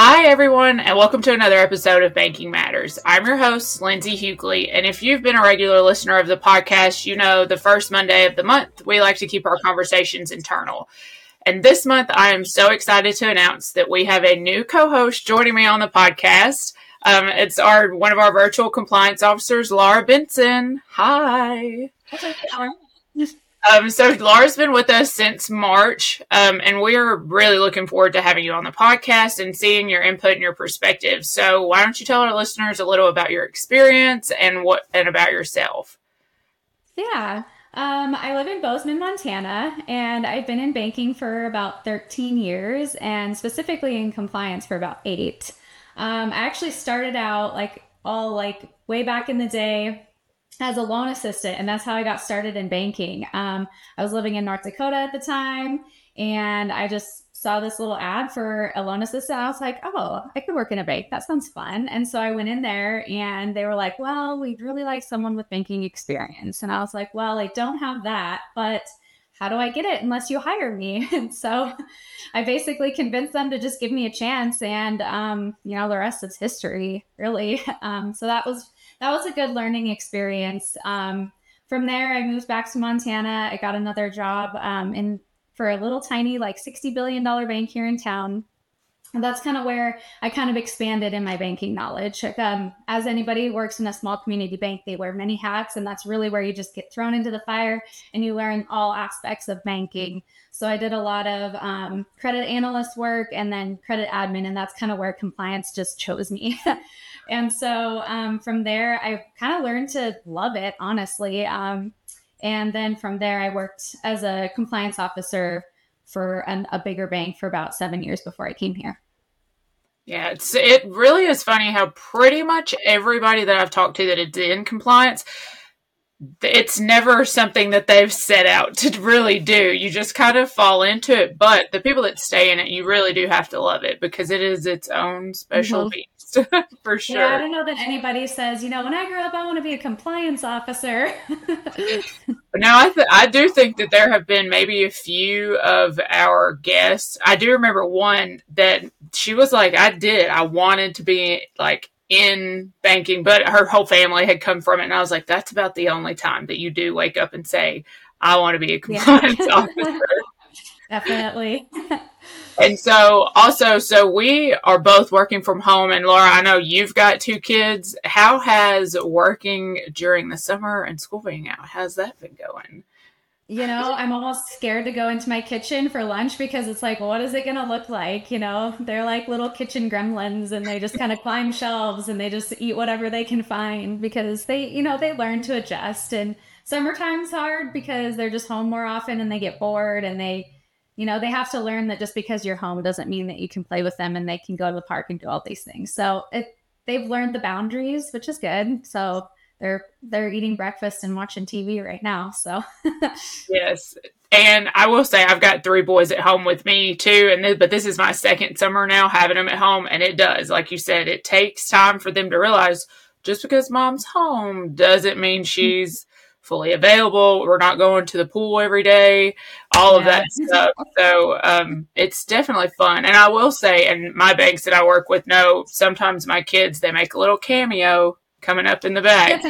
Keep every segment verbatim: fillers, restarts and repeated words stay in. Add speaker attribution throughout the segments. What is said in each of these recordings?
Speaker 1: Hi, everyone, and welcome to another episode of Banking Matters. I'm your host, Lindsay Hughley, and if you've been a regular listener of the podcast, you know the first Monday of the month, we like to keep our conversations internal. And this month, I am so excited to announce that we have a new co-host joining me on the podcast. Um, it's our one of our virtual compliance officers, Laura Benson. Hi. Um, so Laura's been with us since March, um, and we're really looking forward to having you on the podcast and seeing your input and your perspective. So why don't you tell our listeners a little about your experience and what and about yourself?
Speaker 2: Yeah. Um, I live in Bozeman, Montana, and I've been in banking for about thirteen years and specifically in compliance for about eight. Um, I actually started out like all like way back in the day as a loan assistant, and that's how I got started in banking. Um, I was living in North Dakota at the time, and I just saw this little ad for a loan assistant. I was like, oh, I could work in a bank. That sounds fun. And so I went in there, and they were like, well, we'd really like someone with banking experience. And I was like, well, I don't have that, but how do I get it unless you hire me? And so I basically convinced them to just give me a chance. And, um, you know, the rest is history, really. Um, so that was that was a good learning experience. Um, from there, I moved back to Montana. I got another job um, in for a little tiny, like sixty billion dollars bank here in town. And that's kind of where I kind of expanded in my banking knowledge. Um, as anybody who works in a small community bank, they wear many hats, and that's really where you just get thrown into the fire and you learn all aspects of banking. So I did a lot of um, credit analyst work and then credit admin, and that's kind of where compliance just chose me. And so um, from there, I kind of learned to love it, honestly. Um, and then from there, I worked as a compliance officer for an, a bigger bank for about seven years before I came here.
Speaker 1: Yeah, it's it really is funny how pretty much everybody that I've talked to that is in compliance, it's never something that they've set out to really do. You just kind of fall into it. But the people that stay in it, you really do have to love it because it is its own special mm-hmm. beast for sure.
Speaker 2: Yeah, I don't know that anybody says, you know, when I grow up, I want to be a compliance officer.
Speaker 1: Now, I, th- I do think that there have been maybe a few of our guests. I do remember one that she was like, I did. I wanted to be like in banking, but her whole family had come from it. And I was like, that's about the only time that you do wake up and say, I want to be a compliance yeah. officer.
Speaker 2: Definitely.
Speaker 1: And so also, so we are both working from home. And Laura, I know you've got two kids. How has working during the summer and school being out, how's that been going?
Speaker 2: You know, I'm almost scared to go into my kitchen for lunch because it's like, what is it going to look like? You know, they're like little kitchen gremlins and they just kind of climb shelves and they just eat whatever they can find because they, you know, they learn to adjust. And summertime's hard because they're just home more often and they get bored and they, you know, they have to learn that just because you're home doesn't mean that you can play with them and they can go to the park and do all these things. So it, they've learned the boundaries, which is good. So they're they're eating breakfast and watching T V right now. So
Speaker 1: yes. And I will say I've got three boys at home with me too. And this, but this is my second summer now having them at home. And it does, like you said, it takes time for them to realize just because mom's home doesn't mean she's fully available. We're not going to the pool every day, all yeah. of that stuff. So um, it's definitely fun. And I will say, and my banks that I work with know sometimes my kids, they make a little cameo coming up in the back.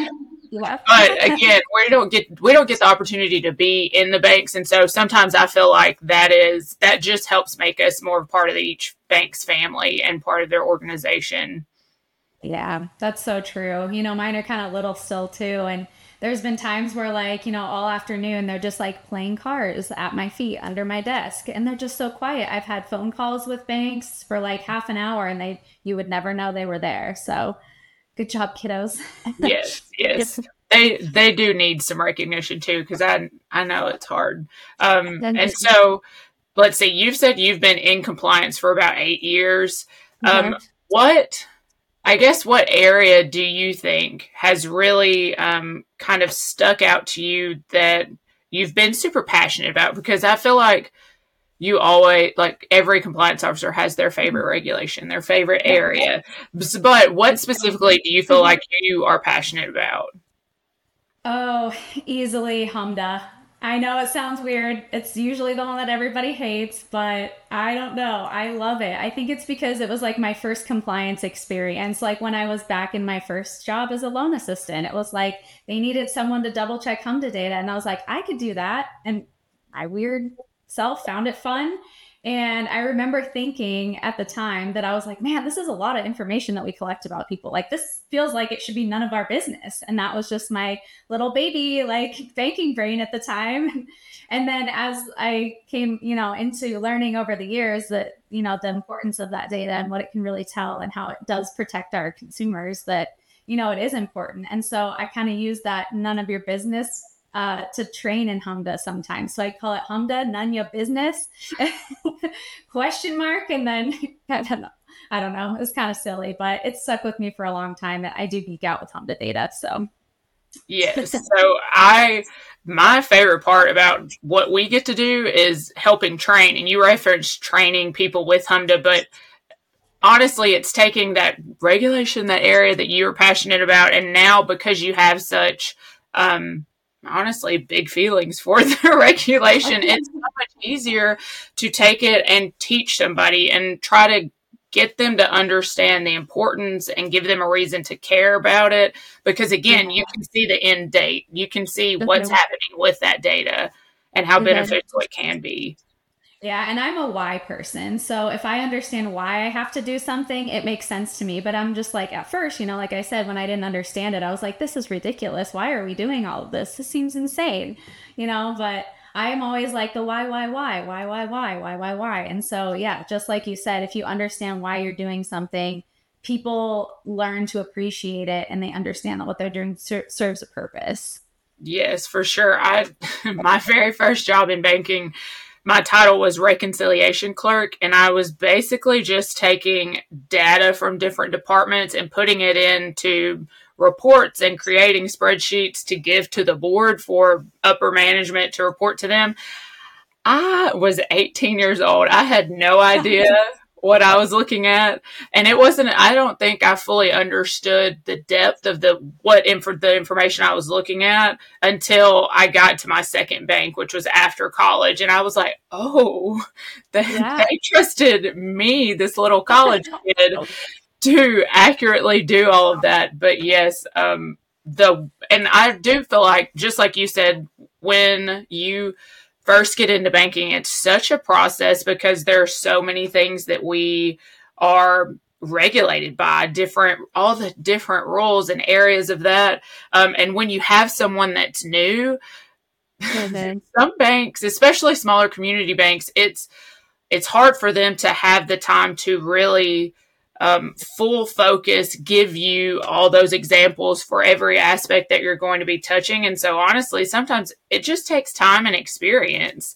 Speaker 1: But again, we don't get we don't get the opportunity to be in the banks, and so sometimes I feel like that is that just helps make us more part of each bank's family and part of their organization.
Speaker 2: Yeah, that's so true. You know, mine are kind of little still too, and there's been times where like, you know, all afternoon they're just like playing cards at my feet under my desk and they're just so quiet. I've had phone calls with banks for like half an hour and they you would never know they were there. So good job, kiddos.
Speaker 1: Yes, yes. They they do need some recognition too, because I I know it's hard. Um, and so let's see, you've said you've been in compliance for about eight years. Um, mm-hmm. What I guess what area do you think has really um, kind of stuck out to you that you've been super passionate about? Because I feel like you always, like every compliance officer has their favorite regulation, their favorite area. But what specifically do you feel like you are passionate about?
Speaker 2: Oh, easily HMDA. I know it sounds weird. It's usually the one that everybody hates, but I don't know. I love it. I think it's because it was like my first compliance experience. Like when I was back in my first job as a loan assistant, it was like they needed someone to double check HMDA data. And I was like, I could do that. And my weird self found it fun. And I remember thinking at the time that I was like, man, this is a lot of information that we collect about people. Like, this feels like it should be none of our business. And that was just my little baby, like banking brain at the time. And then as I came, you know, into learning over the years that, you know, the importance of that data and what it can really tell and how it does protect our consumers, that, you know, it is important. And so I kind of use that none of your business uh, to train in HMDA sometimes. So I call it HMDA, none your business, question mark. And then I don't know. I don't know. It's kind of silly, but it stuck with me for a long time. I do geek out with HMDA data. So
Speaker 1: yes. So I, my favorite part about what we get to do is helping train. And you referenced training people with HMDA, but honestly, it's taking that regulation, that area that you're passionate about. And now because you have such, um, honestly, big feelings for the regulation, it's so much easier to take it and teach somebody and try to get them to understand the importance and give them a reason to care about it. Because again, you can see the end date. You can see what's happening with that data and how beneficial it can be.
Speaker 2: Yeah, and I'm a why person. So if I understand why I have to do something, it makes sense to me. But I'm just like, at first, you know, like I said, when I didn't understand it, I was like, this is ridiculous. Why are we doing all of this? This seems insane, you know, but I am always like the why, why, why, why, why, why, why, why, why. And so, yeah, just like you said, if you understand why you're doing something, people learn to appreciate it and they understand that what they're doing ser- serves a purpose.
Speaker 1: Yes, for sure. I, my very first job in banking, my title was reconciliation clerk, and I was basically just taking data from different departments and putting it into reports and creating spreadsheets to give to the board for upper management to report to them. I was eighteen years old. I had no idea what I was looking at. And it wasn't, I don't think I fully understood the depth of the, what inf- the information I was looking at until I got to my second bank, which was after college. And I was like, oh, they, yeah. they trusted me, this little college kid, to accurately do all of that. But yes, um, the, and I do feel like, just like you said, when you first get into banking, it's such a process because there are so many things that we are regulated by, different, all the different rules and areas of that. Um, and when you have someone that's new, mm-hmm. some banks, especially smaller community banks, it's, it's hard for them to have the time to really Um, full focus, give you all those examples for every aspect that you're going to be touching. And so honestly, sometimes it just takes time and experience.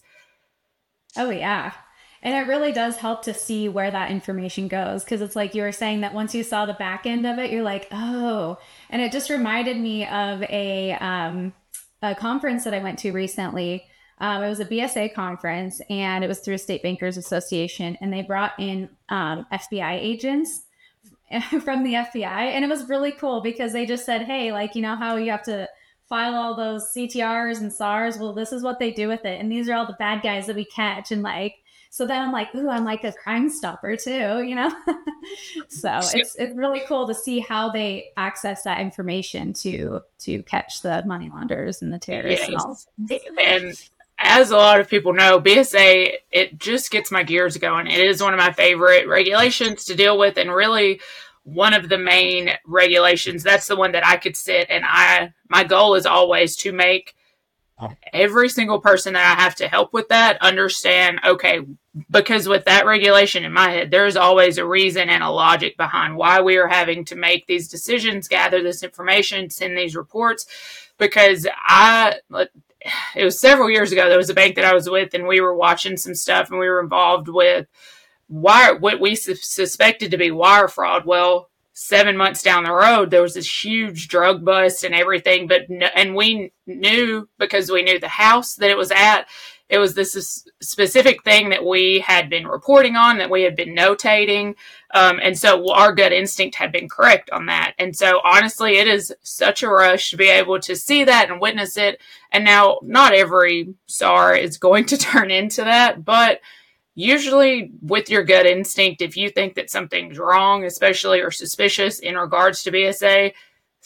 Speaker 2: Oh, yeah. And it really does help to see where that information goes. Cause it's like you were saying that once you saw the back end of it, you're like, oh, and it just reminded me of a, um, a conference that I went to recently. Um, it was a B S A conference and it was through State Bankers Association, and they brought in um, F B I agents from the F B I. And it was really cool because they just said, hey, like, you know how you have to file all those C T Rs and S A Rs? Well, this is what they do with it. And these are all the bad guys that we catch. And like, so then I'm like, ooh, I'm like a Crime Stopper too, you know? So it's it's really cool to see how they access that information to to catch the money launderers and the terrorists. Yes. And all.
Speaker 1: And as a lot of people know, B S A, it just gets my gears going. It is one of my favorite regulations to deal with, and really one of the main regulations. That's the one that I could sit and I, my goal is always to make every single person that I have to help with that understand, okay, because with that regulation in my head, there's always a reason and a logic behind why we are having to make these decisions, gather this information, send these reports, because I, it was several years ago, there was a bank that I was with and we were watching some stuff and we were involved with wire, what we su- suspected to be wire fraud. Well, seven months down the road, there was this huge drug bust and everything, but, and we knew because we knew the house that it was at, it was this specific thing that we had been reporting on, that we had been notating. Um, and so our gut instinct had been correct on that. And so honestly, it is such a rush to be able to see that and witness it. And now not every S A R is going to turn into that, but usually with your gut instinct, if you think that something's wrong, especially or suspicious in regards to B S A,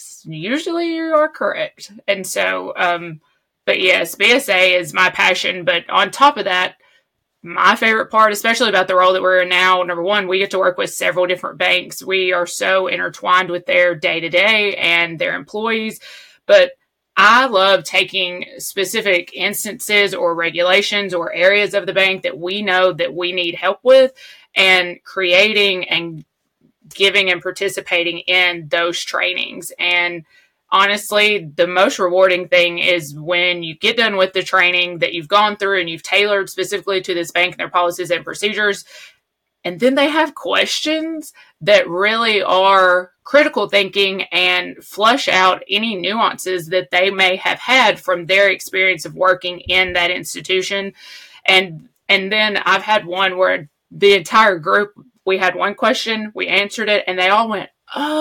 Speaker 1: usually you are correct. And so, um, but yes, B S A is my passion. But on top of that, my favorite part, especially about the role that we're in now, number one, we get to work with several different banks. We are so intertwined with their day-to-day and their employees. But I love taking specific instances or regulations or areas of the bank that we know that we need help with, and creating and giving and participating in those trainings. And honestly, the most rewarding thing is when you get done with the training that you've gone through and you've tailored specifically to this bank and their policies and procedures, and then they have questions that really are critical thinking and flush out any nuances that they may have had from their experience of working in that institution. And and then I've had one where the entire group, we had one question, we answered it, and they all went,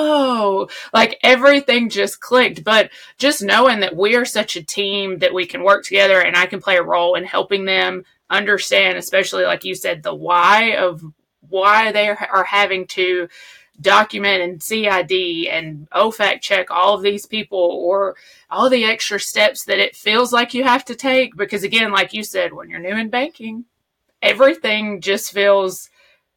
Speaker 1: oh, like everything just clicked. But just knowing that we are such a team that we can work together and I can play a role in helping them understand, especially like you said, the why of why they are having to document and C I D and O FAC check all of these people, or all the extra steps that it feels like you have to take. Because again, like you said, when you're new in banking, everything just feels,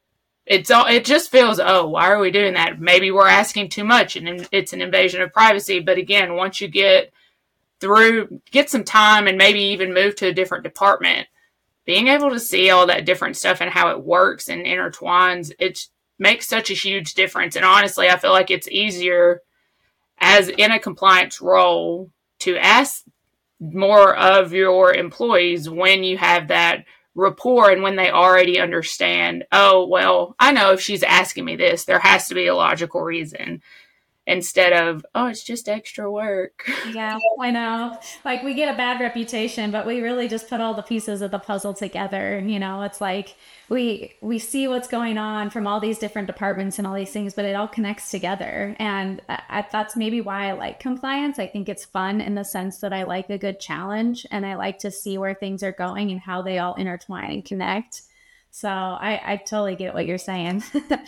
Speaker 1: it's all, it just feels, oh, why are we doing that? Maybe we're asking too much and it's an invasion of privacy. But again, once you get through, get some time and maybe even move to a different department, being able to see all that different stuff and how it works and intertwines, it makes such a huge difference. And honestly, I feel like it's easier as in a compliance role to ask more of your employees when you have that rapport and when they already understand, oh, well, I know if she's asking me this, there has to be a logical reason, instead of, oh, it's just extra work.
Speaker 2: Yeah, I know. Like, we get a bad reputation, but we really just put all the pieces of the puzzle together. You know, it's like we we see what's going on from all these different departments and all these things, but it all connects together. And I, that's maybe why I like compliance. I think it's fun in the sense that I like a good challenge, and I like to see where things are going and how they all intertwine and connect. So I, I totally get what you're saying.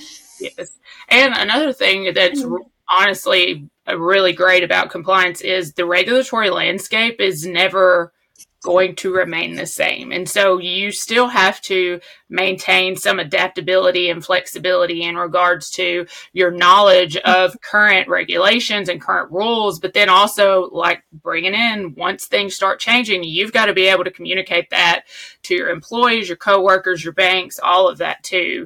Speaker 1: Yes. And another thing that's honestly really great about compliance is the regulatory landscape is never going to remain the same. And so you still have to maintain some adaptability and flexibility in regards to your knowledge of current regulations and current rules, but then also like bringing in, once things start changing, you've got to be able to communicate that to your employees, your coworkers, your banks, all of that too.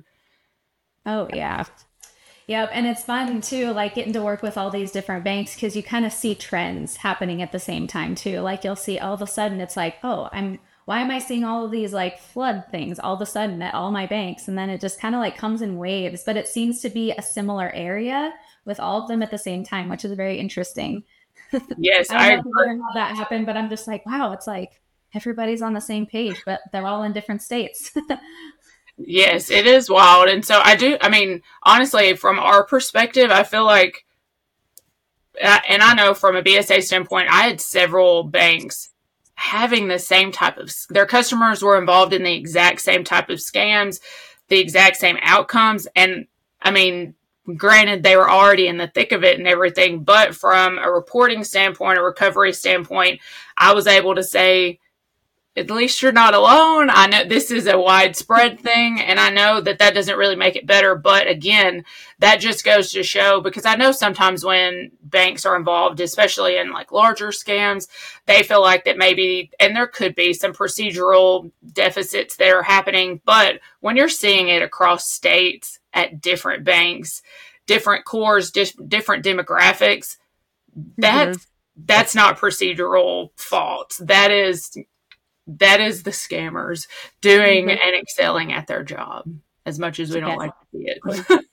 Speaker 2: Oh, yeah. Yep. And it's fun too, like getting to work with all these different banks, because you kind of see trends happening at the same time too. Like you'll see all of a sudden it's like, oh, I'm, why am I seeing all of these like flood things all of a sudden at all my banks? And then it just kind of like comes in waves, but it seems to be a similar area with all of them at the same time, which is very interesting.
Speaker 1: Yes,
Speaker 2: I
Speaker 1: I
Speaker 2: don't know
Speaker 1: agree.
Speaker 2: how that happened, but I'm just like, wow, it's like everybody's on the same page, but they're all in different states.
Speaker 1: Yes, it is wild. And so I do, I mean, honestly, from our perspective, I feel like, and I know from a B S A standpoint, I had several banks having the same type of, their customers were involved in the exact same type of scams, the exact same outcomes. And I mean, granted, they were already in the thick of it and everything, but from a reporting standpoint, a recovery standpoint, I was able to say, at least you're not alone. I know this is a widespread thing, and I know that that doesn't really make it better. But again, that just goes to show, because I know sometimes when banks are involved, especially in like larger scams, they feel like that maybe, and there could be some procedural deficits that are happening. But when you're seeing it across states at different banks, different cores, di- different demographics, that's, mm-hmm. that's not procedural faults. That is That is the scammers doing mm-hmm. and excelling at their job, as much as we don't
Speaker 2: yes.
Speaker 1: like to see it.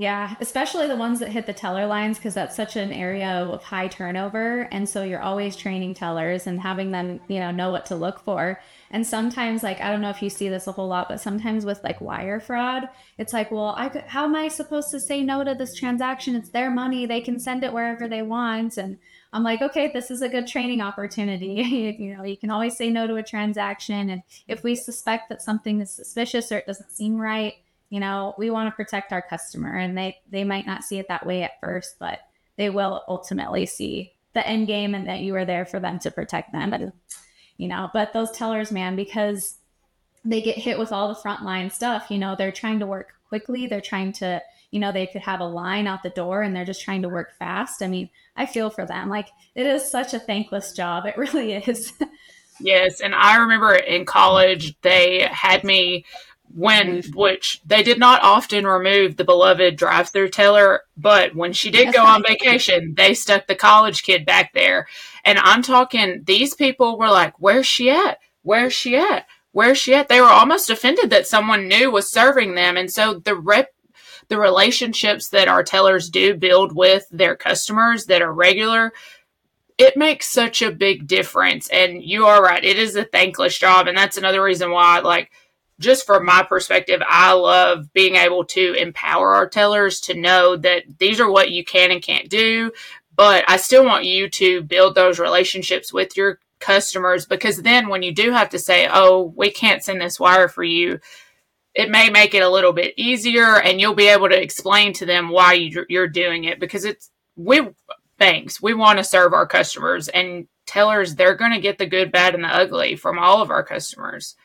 Speaker 2: Yeah, especially the ones that hit the teller lines because that's such an area of high turnover. And so you're always training tellers and having them, you know, know what to look for. And sometimes, like, I don't know if you see this a whole lot, but sometimes with like wire fraud, it's like, well, I could, how am I supposed to say no to this transaction? It's their money. They can send it wherever they want. And I'm like, okay, this is a good training opportunity. you, you know, you can always say no to a transaction. And if we suspect that something is suspicious or it doesn't seem right, you know, we want to protect our customer, and they, they might not see it that way at first, but they will ultimately see the end game and that you are there for them to protect them. And, you know, but those tellers, man, because they get hit with all the frontline stuff, you know, they're trying to work quickly. They're trying to, you know, they could have a line out the door and they're just trying to work fast. I mean, I feel for them. Like, it is such a thankless job. It really is.
Speaker 1: Yes. And I remember in college, they had me when, which they did not often remove the beloved drive-through teller, but when she did go on vacation, they stuck the college kid back there. And I'm talking, these people were like, where's she at? Where's she at? Where's she at? They were almost offended that someone new was serving them. And so the rep, the relationships that our tellers do build with their customers that are regular, it makes such a big difference. And you are right. It is a thankless job. And that's another reason why, like, just from my perspective, I love being able to empower our tellers to know that these are what you can and can't do. But I still want you to build those relationships with your customers, because then when you do have to say, oh, we can't send this wire for you, it may make it a little bit easier, and you'll be able to explain to them why you're doing it, because it's, we banks, we want to serve our customers, and tellers, they're going to get the good, bad, and the ugly from all of our customers.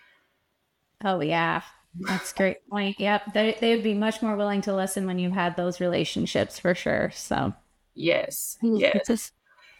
Speaker 2: Oh, yeah. That's a great point. Yep. They, they would be much more willing to listen when you've had those relationships, for sure. So,
Speaker 1: yes. Yes.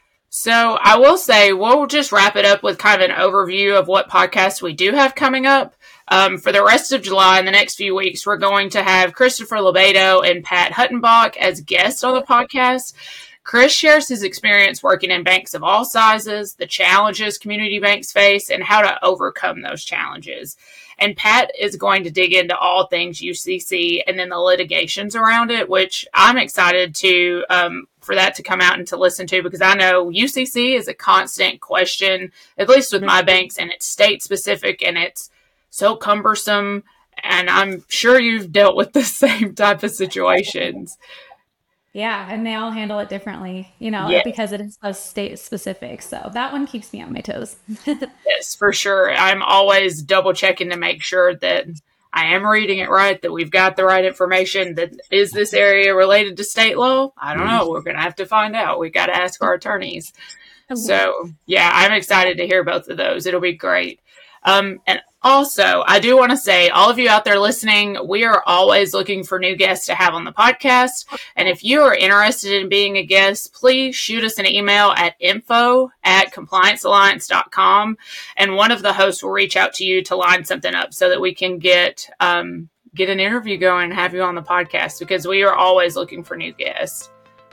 Speaker 1: So I will say, we'll just wrap it up with kind of an overview of what podcasts we do have coming up. Um, for the rest of July and the next few weeks, we're going to have Christopher Lebedo and Pat Huttenbach as guests on the podcast. Chris shares his experience working in banks of all sizes, the challenges community banks face, and how to overcome those challenges. And Pat is going to dig into all things U C C and then the litigations around it, which I'm excited to um, for that to come out and to listen to, because I know U C C is a constant question, at least with my banks, and it's state specific and it's so cumbersome. And I'm sure you've dealt with the same type of situations.
Speaker 2: Yeah, and they all handle it differently, you know, yes. because it is so state specific. So that one keeps me on my toes.
Speaker 1: Yes, for sure. I'm always double checking to make sure that I am reading it right, that we've got the right information. That is this area related to state law? I don't know. We're going to have to find out. We've got to ask our attorneys. So, yeah, I'm excited to hear both of those. It'll be great. Um, and also, I do want to say, all of you out there listening, we are always looking for new guests to have on the podcast. And if you are interested in being a guest, please shoot us an email at info at compliance alliance dot com. And one of the hosts will reach out to you to line something up so that we can get, um, get an interview going and have you on the podcast, because we are always looking for new guests.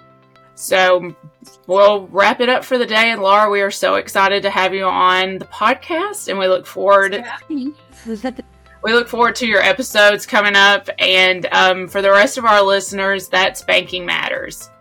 Speaker 1: So we'll wrap it up for the day. And Laura, we are so excited to have you on the podcast, and we look forward. We look forward to your episodes coming up. And um, for the rest of our listeners, that's Banking Matters.